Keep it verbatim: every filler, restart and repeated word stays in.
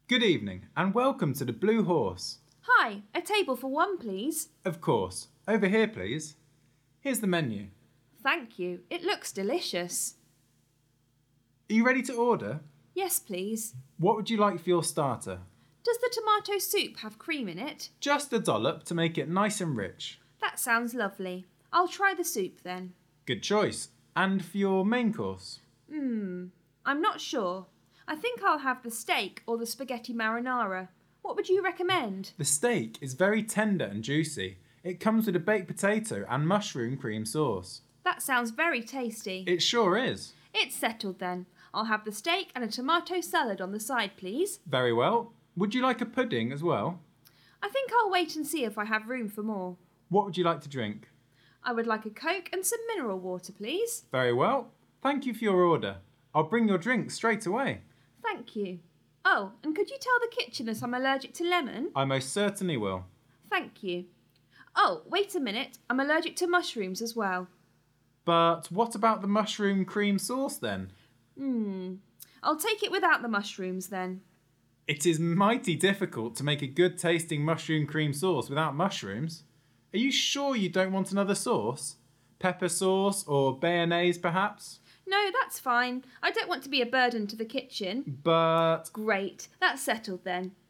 Good evening and welcome to the Blue Horse. Hi, a table for one, please. Of course. Over here, please. Here's the menu. Thank you. It looks delicious. Are you ready to order? Yes, please. What would you like for your starter? Does the tomato soup have cream in it? Just a dollop to make it nice and rich. That sounds lovely. I'll try the soup then. Good choice. And for your main course? Hmm, I'm not sure. I think I'll have the steak or the spaghetti marinara. What would you recommend? The steak is very tender and juicy. It comes with a baked potato and mushroom cream sauce. That sounds very tasty. It sure is. It's settled then. I'll have the steak and a tomato salad on the side, please. Very well. Would you like a pudding as well? I think I'll wait and see if I have room for more. What would you like to drink? I would like a Coke and some mineral water, please. Very well. Thank you for your order. I'll bring your drink straight away. Thank you. Oh, and could you tell the kitchen that I'm allergic to lemon? I most certainly will. Thank you. Oh, wait a minute. I'm allergic to mushrooms as well. But what about the mushroom cream sauce then? Hmm. I'll take it without the mushrooms then. It is mighty difficult to make a good tasting mushroom cream sauce without mushrooms. Are you sure you don't want another sauce? Pepper sauce or bayonnaise perhaps? No, that's fine. I don't want to be a burden to the kitchen. But... Great. That's settled then.